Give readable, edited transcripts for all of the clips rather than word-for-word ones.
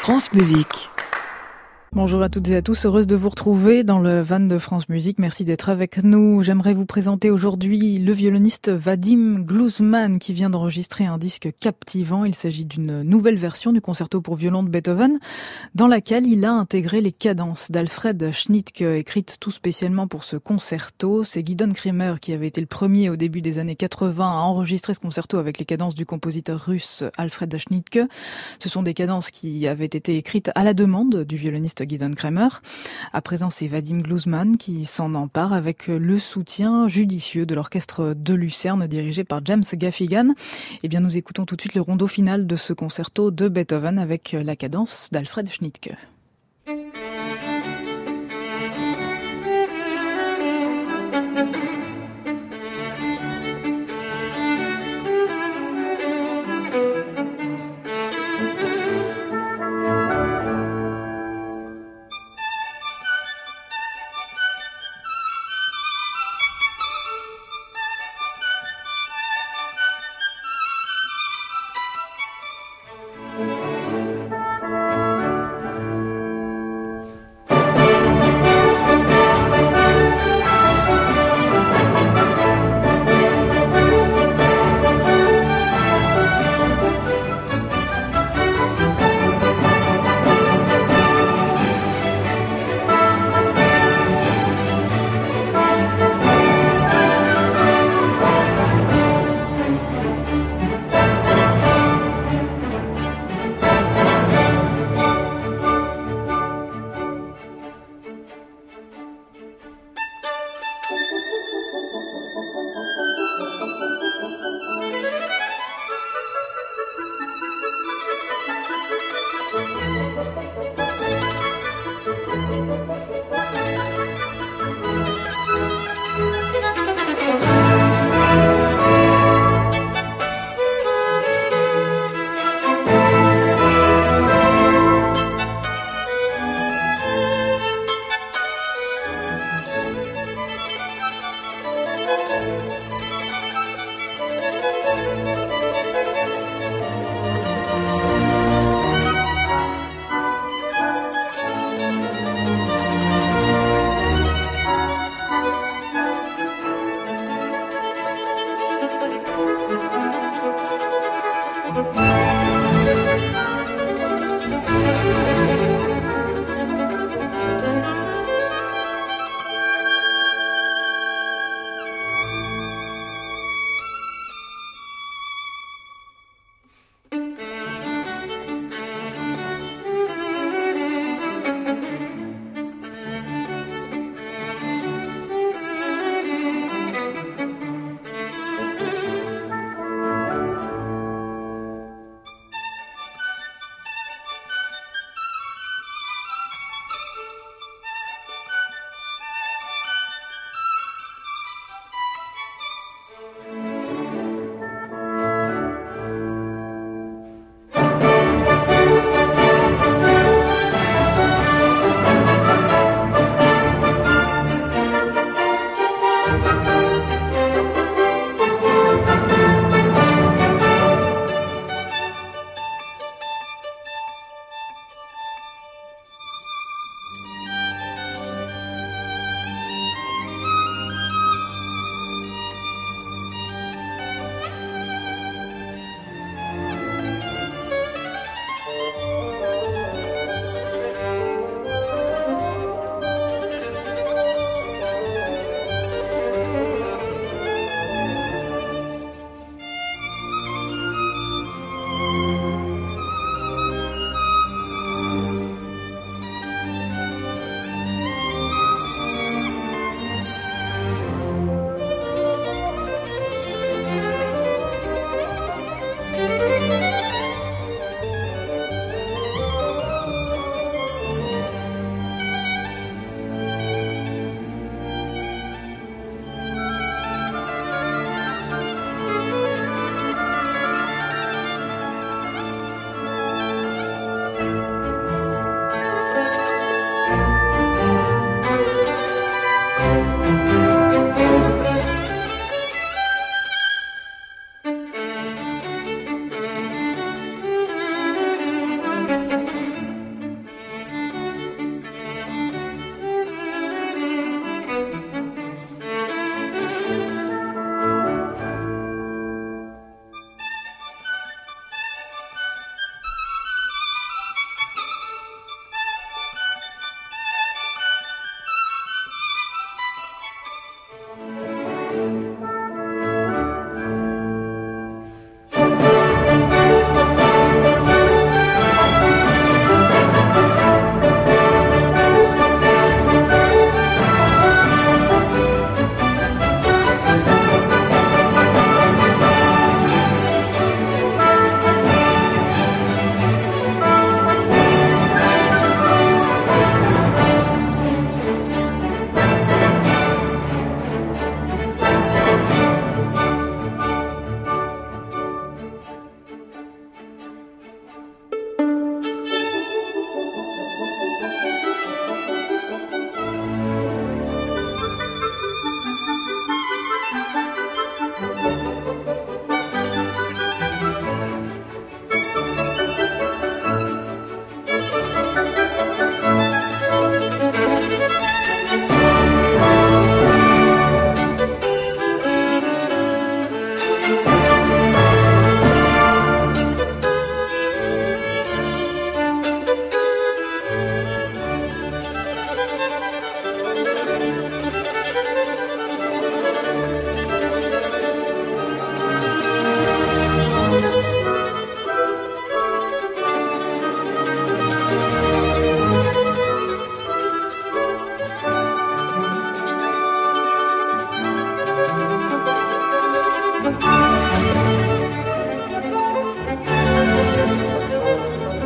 France Musique. Bonjour à toutes et à tous, heureuse de vous retrouver dans le van de France Musique. Merci d'être avec nous. J'aimerais vous présenter aujourd'hui le violoniste Vadim Gluzman qui vient d'enregistrer un disque captivant. Il s'agit d'une nouvelle version du concerto pour violon de Beethoven dans laquelle il a intégré les cadences d'Alfred Schnittke écrites tout spécialement pour ce concerto. C'est Gidon Kremer qui avait été le premier au début des années 80 à enregistrer ce concerto avec les cadences du compositeur russe Alfred Schnittke. Ce sont des cadences qui avaient été écrites à la demande du violoniste Gidon Kremer. À présent, c'est Vadim Gluzman qui s'en empare avec le soutien judicieux de l'orchestre de Lucerne dirigé par James Gaffigan. Eh bien, nous écoutons tout de suite le rondo final de ce concerto de Beethoven avec la cadence d'Alfred Schnittke.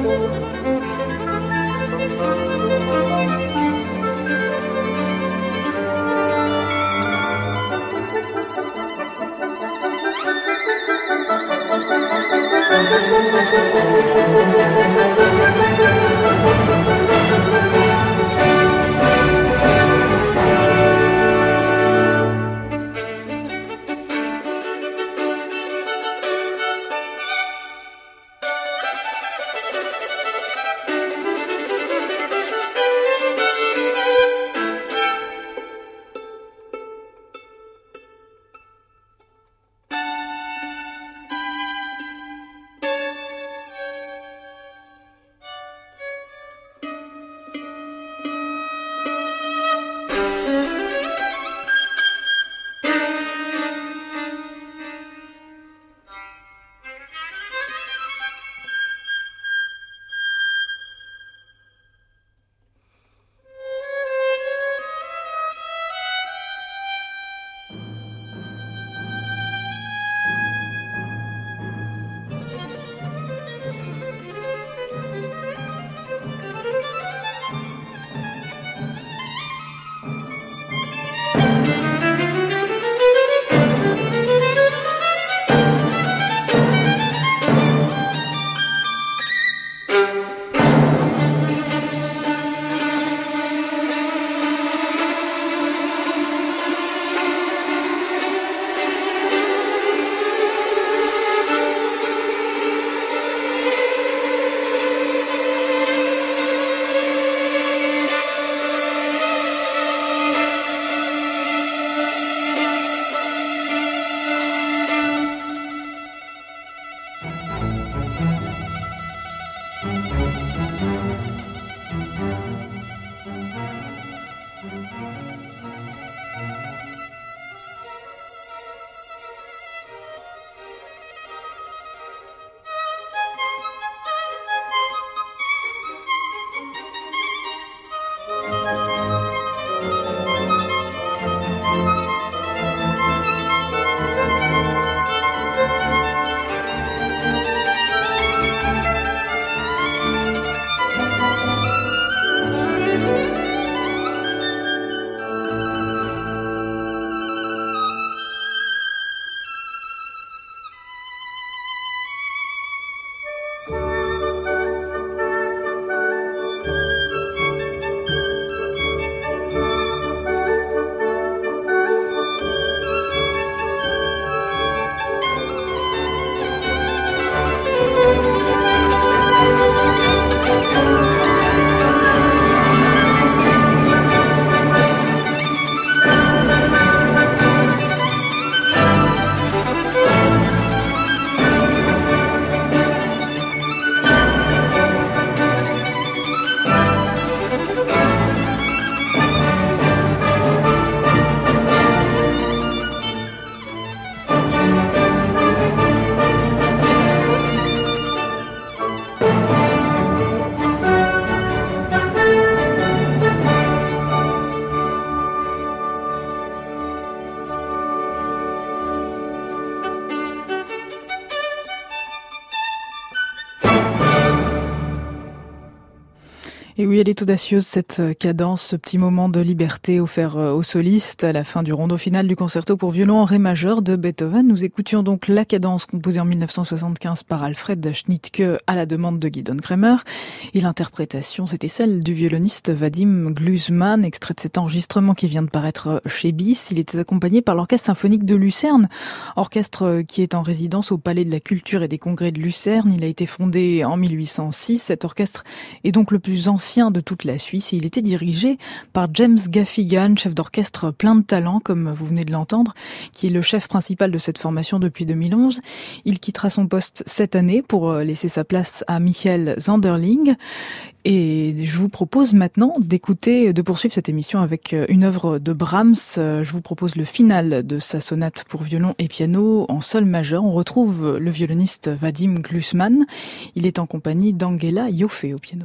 Et oui, elle est audacieuse, cette cadence, ce petit moment de liberté offert aux solistes à la fin du rondo final du concerto pour violon en ré majeur de Beethoven. Nous écoutions donc la cadence composée en 1975 par Alfred Schnittke à la demande de Gidon Kremer. Et l'interprétation, c'était celle du violoniste Vadim Gluzman, extrait de cet enregistrement qui vient de paraître chez BIS. Il était accompagné par l'Orchestre symphonique de Lucerne, orchestre qui est en résidence au Palais de la Culture et des Congrès de Lucerne. Il a été fondé en 1806. Cet orchestre est donc le plus ancien de toute la Suisse et il était dirigé par James Gaffigan, chef d'orchestre plein de talent, comme vous venez de l'entendre, qui est le chef principal de cette formation depuis 2011. Il quittera son poste cette année pour laisser sa place à Michael Zanderling. Et je vous propose maintenant de poursuivre cette émission avec une œuvre de Brahms. Je vous propose le final de sa sonate pour violon et piano en sol majeur. On retrouve le violoniste Vadim Gluzman. Il est en compagnie d'Angela Joffe au piano.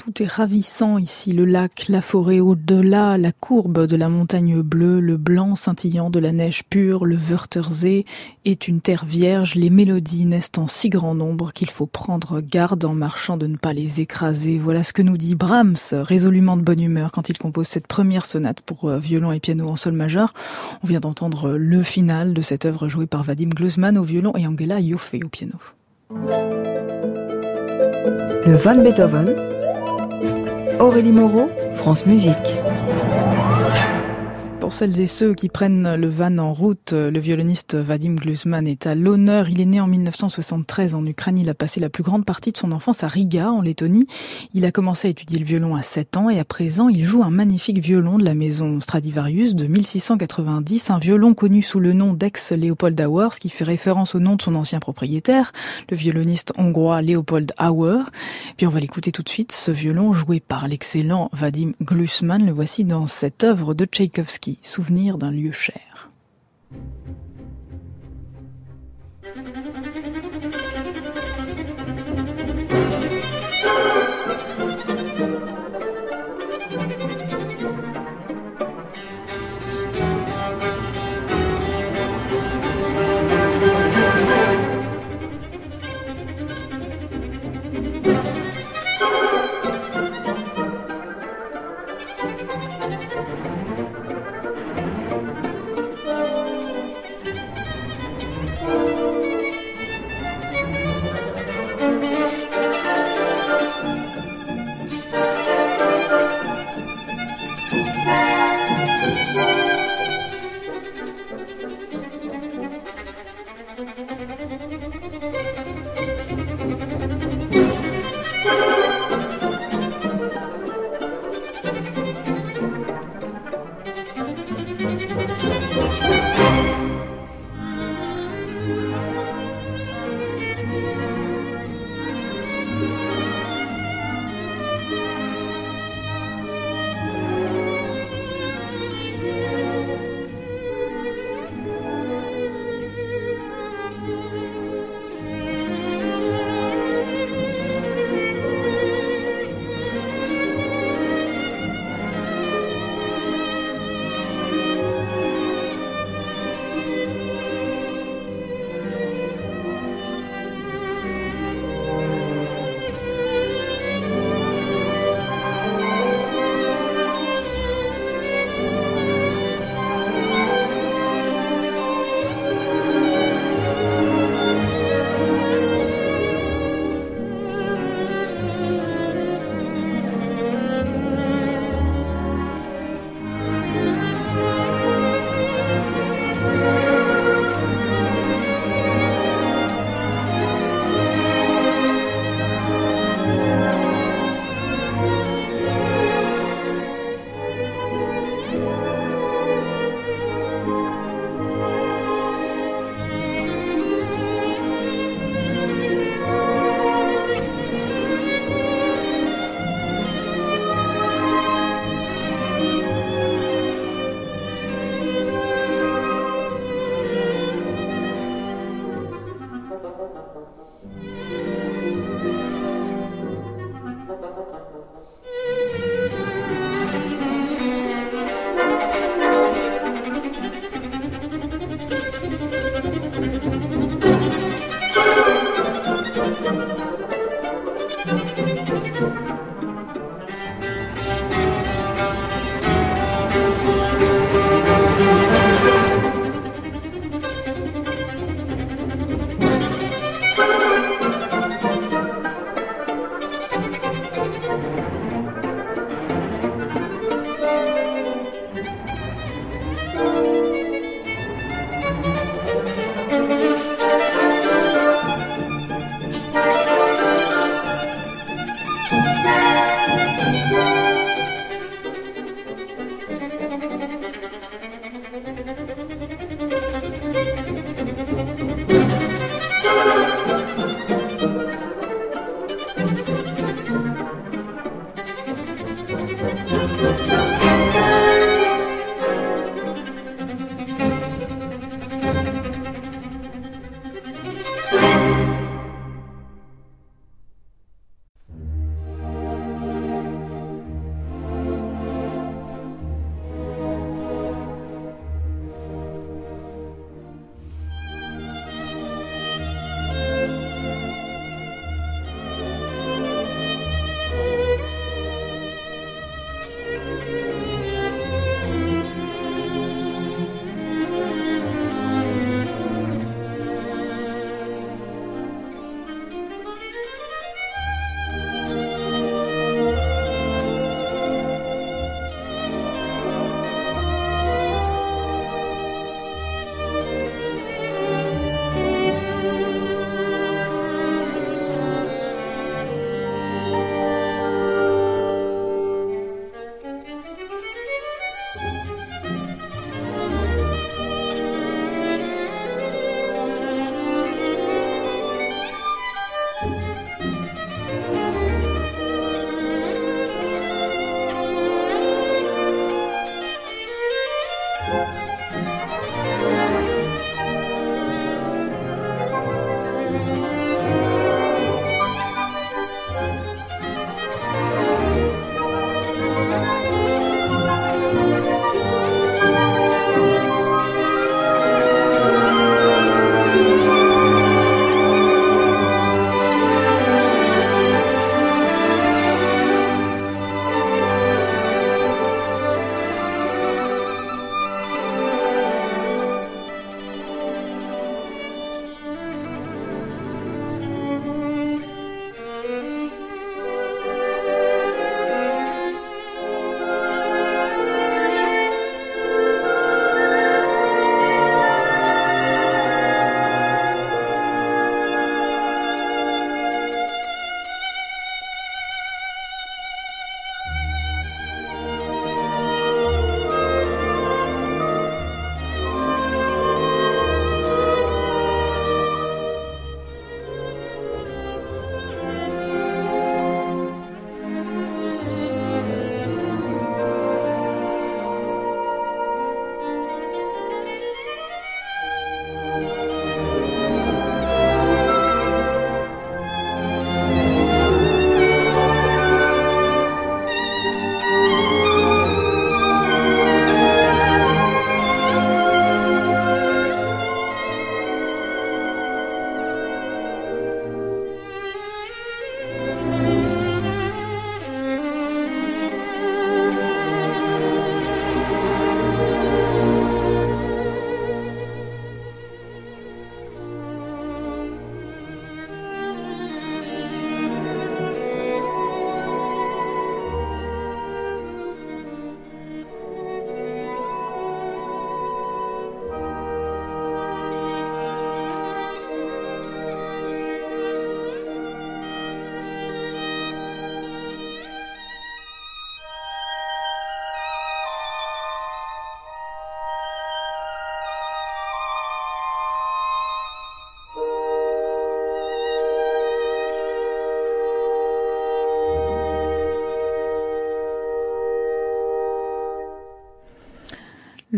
Tout est ravissant ici, le lac, la forêt au-delà, la courbe de la montagne bleue, le blanc scintillant de la neige pure, le Wörthersee est une terre vierge. Les mélodies naissent en si grand nombre qu'il faut prendre garde en marchant de ne pas les écraser. Voilà ce que nous dit Brahms, résolument de bonne humeur quand il compose cette première sonate pour violon et piano en sol majeur. On vient d'entendre le final de cette œuvre jouée par Vadim Gluzman au violon et Angela Ioffe au piano. Le Van Beethoven, Aurélie Moreau, France Musique. Pour celles et ceux qui prennent le van en route, le violoniste Vadim Gluzman est à l'honneur. Il est né en 1973 en Ukraine. Il a passé la plus grande partie de son enfance à Riga, en Lettonie. Il a commencé à étudier le violon à 7 ans et à présent, il joue un magnifique violon de la maison Stradivarius de 1690, un violon connu sous le nom d'Ex-Leopold Auer, ce qui fait référence au nom de son ancien propriétaire, le violoniste hongrois Leopold Auer. Puis on va l'écouter tout de suite, ce violon joué par l'excellent Vadim Gluzman. Le voici dans cette œuvre de Tchaïkovski. Souvenir d'un lieu cher.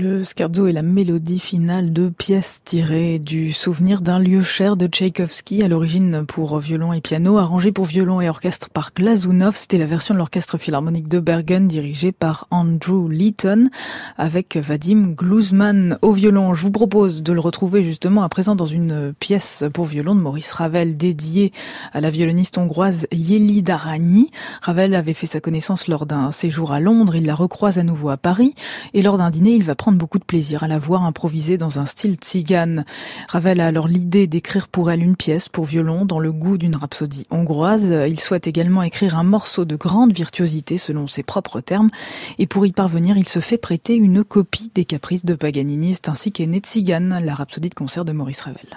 Le scherzo est la mélodie finale de pièces tirées du souvenir d'un lieu cher de Tchaïkovski, à l'origine pour violon et piano, arrangé pour violon et orchestre par Glazunov. C'était la version de l'orchestre philharmonique de Bergen, dirigé par Andrew Leeton, avec Vadim Gluzman au violon. Je vous propose de le retrouver justement à présent dans une pièce pour violon de Maurice Ravel, dédiée à la violoniste hongroise Yelida Rányi. Ravel avait fait sa connaissance lors d'un séjour à Londres, il la recroise à nouveau à Paris, et lors d'un dîner, il va prendre beaucoup de plaisir à la voir improviser dans un style tzigane. Ravel a alors l'idée d'écrire pour elle une pièce pour violon dans le goût d'une rhapsodie hongroise. Il souhaite également écrire un morceau de grande virtuosité selon ses propres termes, et pour y parvenir, il se fait prêter une copie des Caprices de Paganini. C'est ainsi qu'est née Tzigane, la rhapsodie de concert de Maurice Ravel.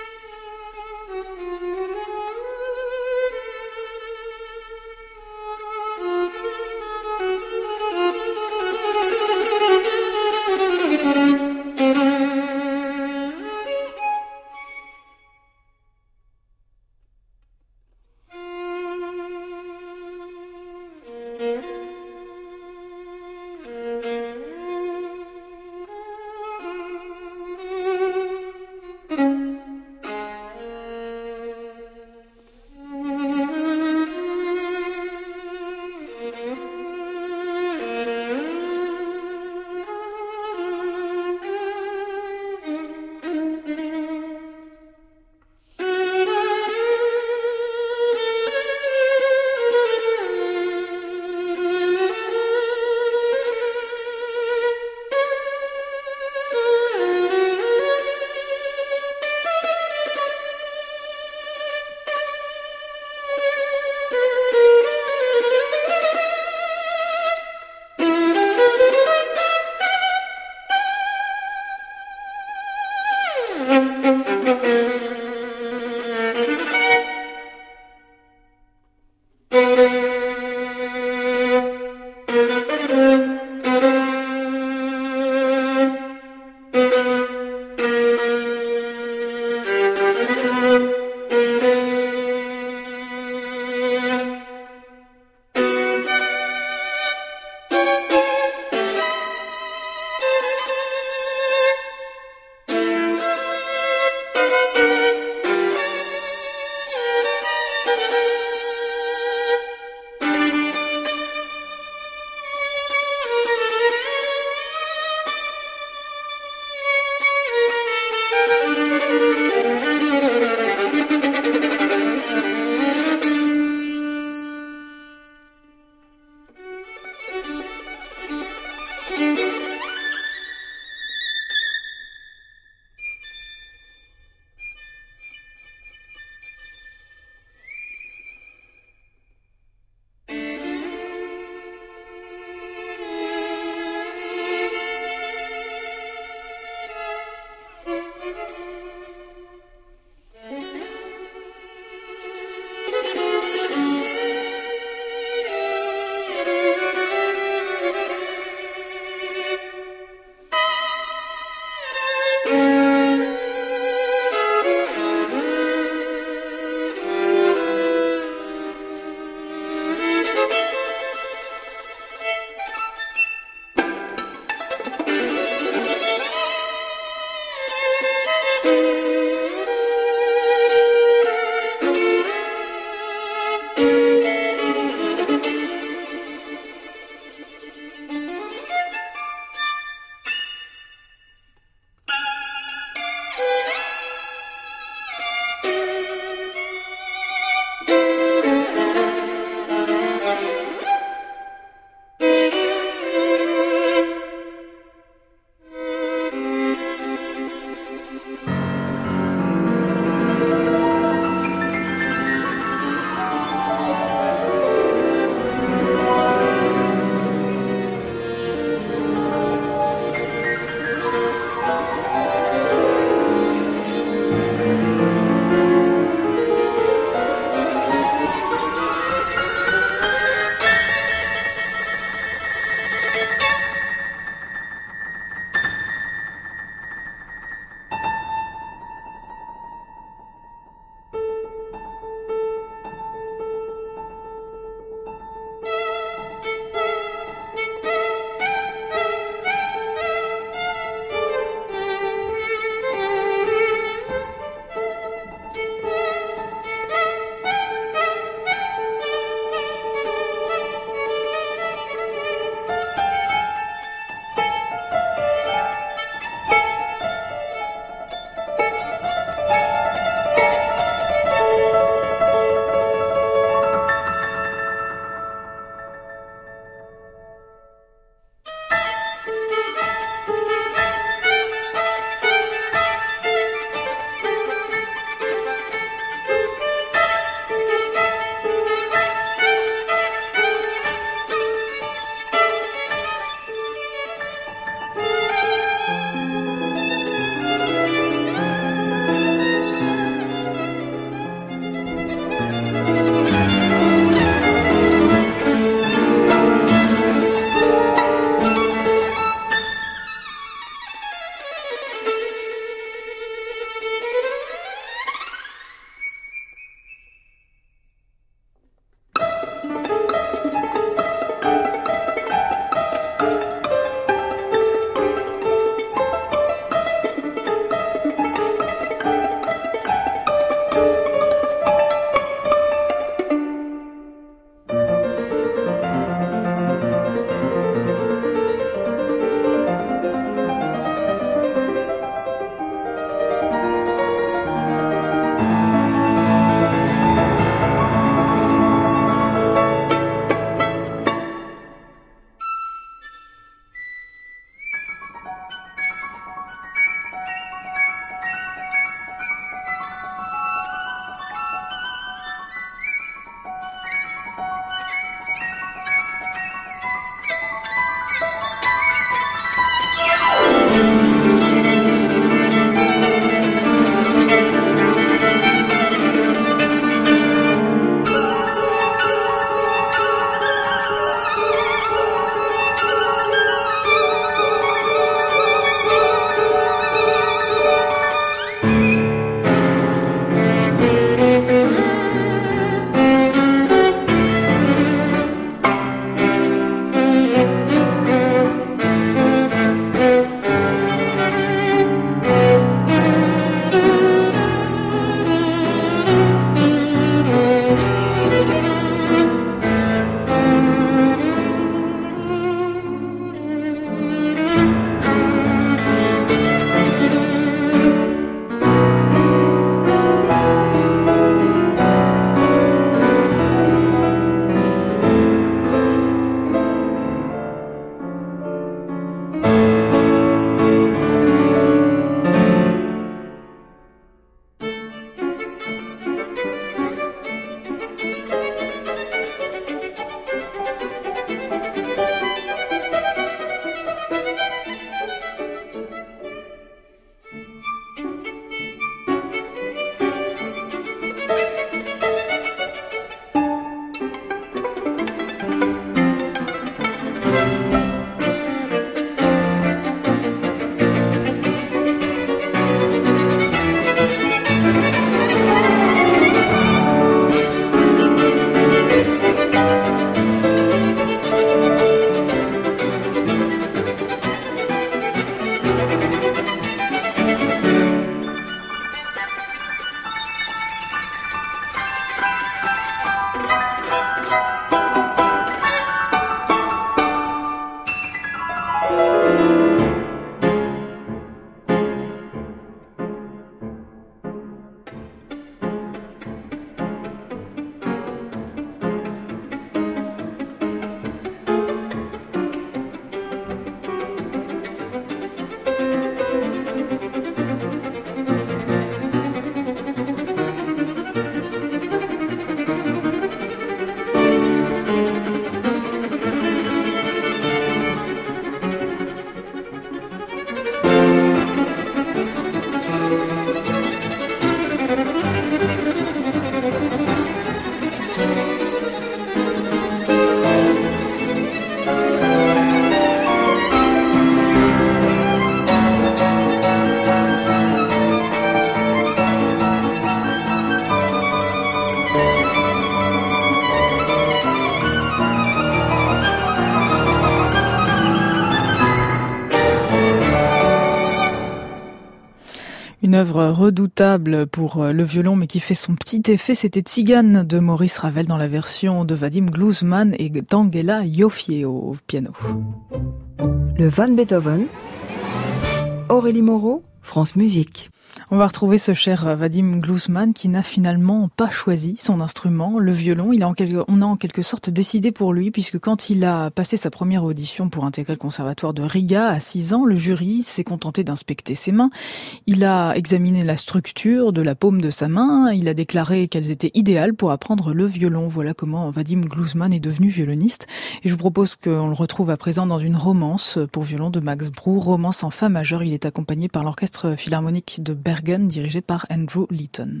œuvre redoutable pour le violon, mais qui fait son petit effet. C'était Tzigane de Maurice Ravel dans la version de Vadim Gluzman et d'Angela Ioffe au piano. Le Van Beethoven, Aurélie Moreau, France Musique. On va retrouver ce cher Vadim Gluzman qui n'a finalement pas choisi son instrument, le violon. On a en quelque sorte décidé pour lui, puisque quand il a passé sa première audition pour intégrer le conservatoire de Riga à 6 ans, le jury s'est contenté d'inspecter ses mains. Il a examiné la structure de la paume de sa main. Il a déclaré qu'elles étaient idéales pour apprendre le violon. Voilà comment Vadim Gluzman est devenu violoniste. Et je vous propose qu'on le retrouve à présent dans une romance pour violon de Max Bruch, romance en fa majeur. Il est accompagné par l'orchestre philharmonique de Bergen, dirigé par Andrew Litton.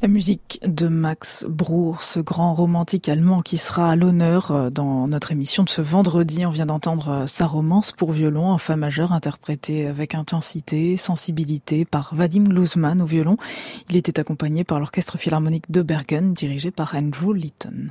La musique de Max Bruch, ce grand romantique allemand qui sera à l'honneur dans notre émission de ce vendredi. On vient d'entendre sa romance pour violon en fa majeur, interprétée avec intensité, sensibilité par Vadim Gluzman au violon. Il était accompagné par l'Orchestre Philharmonique de Bergen, dirigé par Andrew Litton.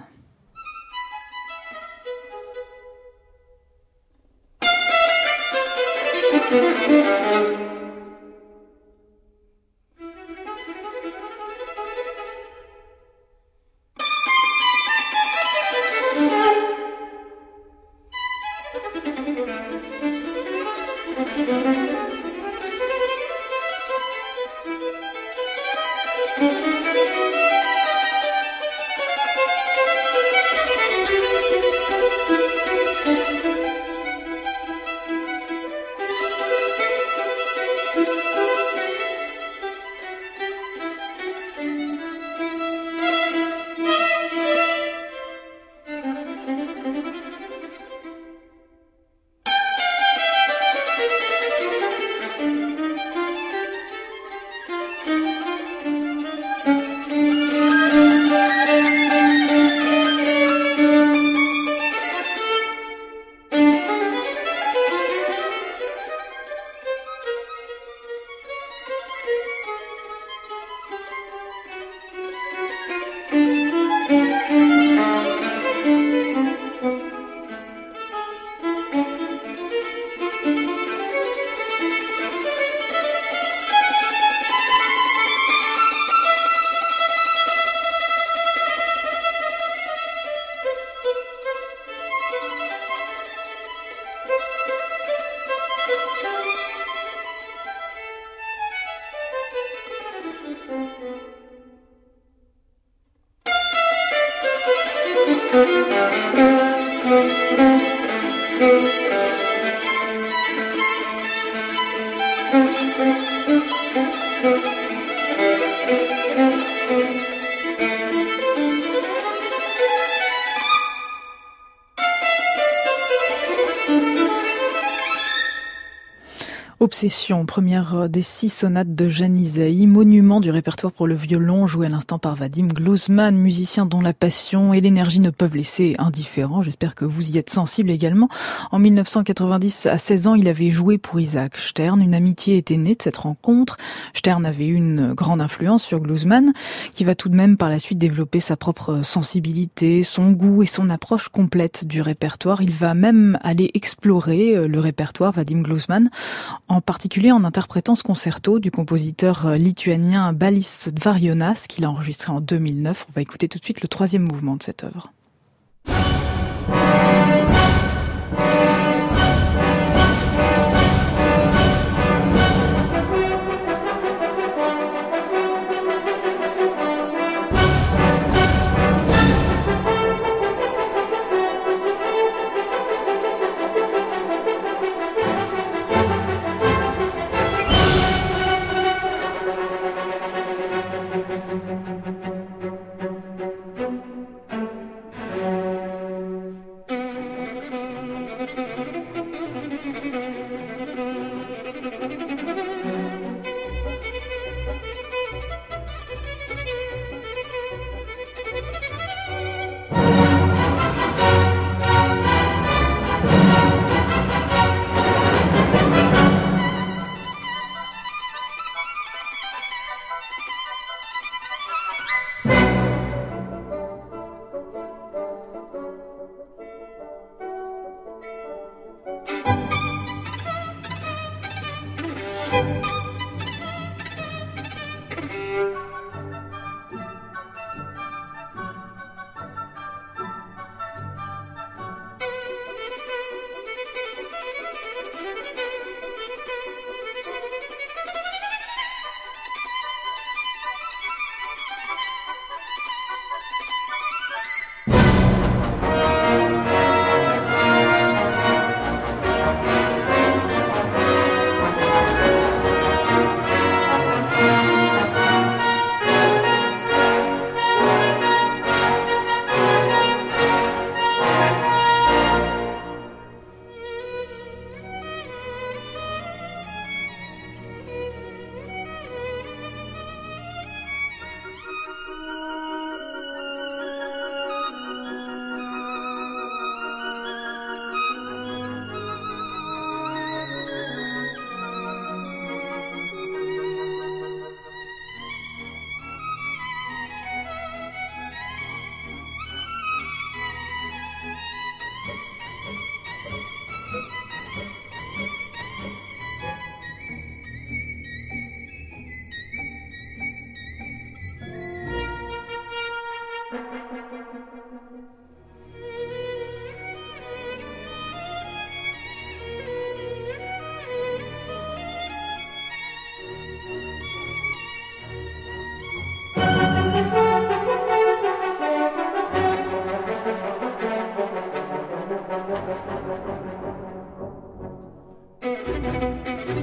Obsession, première des 6 sonates de Janissaï, monument du répertoire pour le violon, joué à l'instant par Vadim Gluzman, musicien dont la passion et l'énergie ne peuvent laisser indifférent. J'espère que vous y êtes sensible également. En 1990, à 16 ans, il avait joué pour Isaac Stern. Une amitié était née de cette rencontre. Stern avait eu une grande influence sur Gluzman, qui va tout de même par la suite développer sa propre sensibilité, son goût et son approche complète du répertoire. Il va même aller explorer le répertoire, Vadim Gluzman, en particulier en interprétant ce concerto du compositeur lituanien Balis Dvarionas qu'il a enregistré en 2009. On va écouter tout de suite le 3e mouvement de cette œuvre.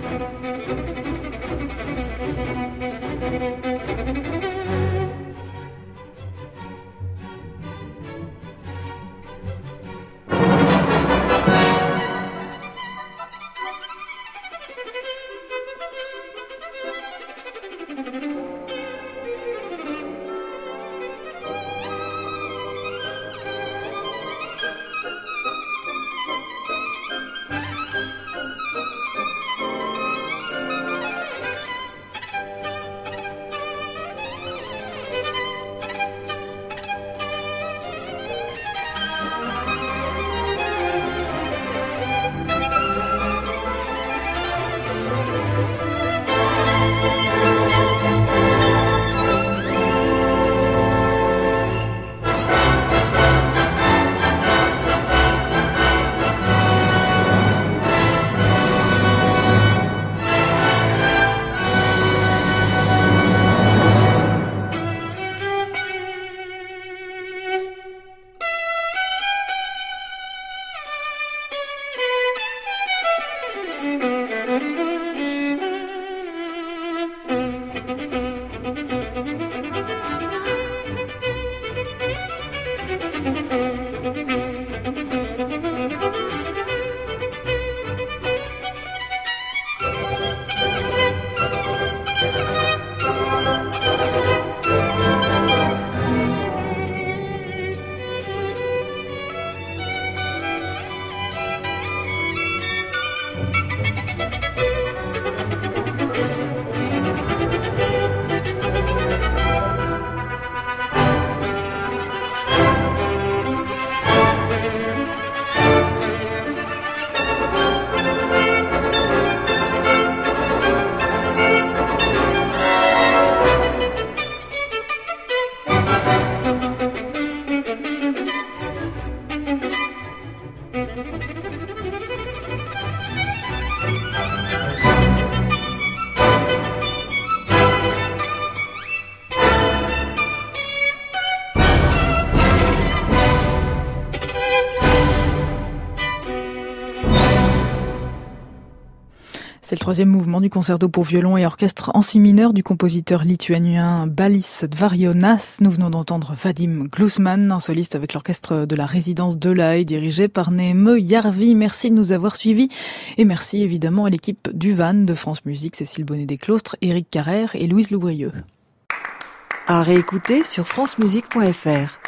C'est le troisième mouvement du concerto pour violon et orchestre en si mineur du compositeur lituanien Balys Dvarionas. Nous venons d'entendre Vadim Glusman, un soliste avec l'orchestre de la résidence de La Haye dirigé par Neeme Järvi. Merci de nous avoir suivis et merci évidemment à l'équipe du Van de France Musique, Cécile Bonnet-Desclostres, Éric Carrère et Louise Loubrieux. À réécouter sur francemusique.fr.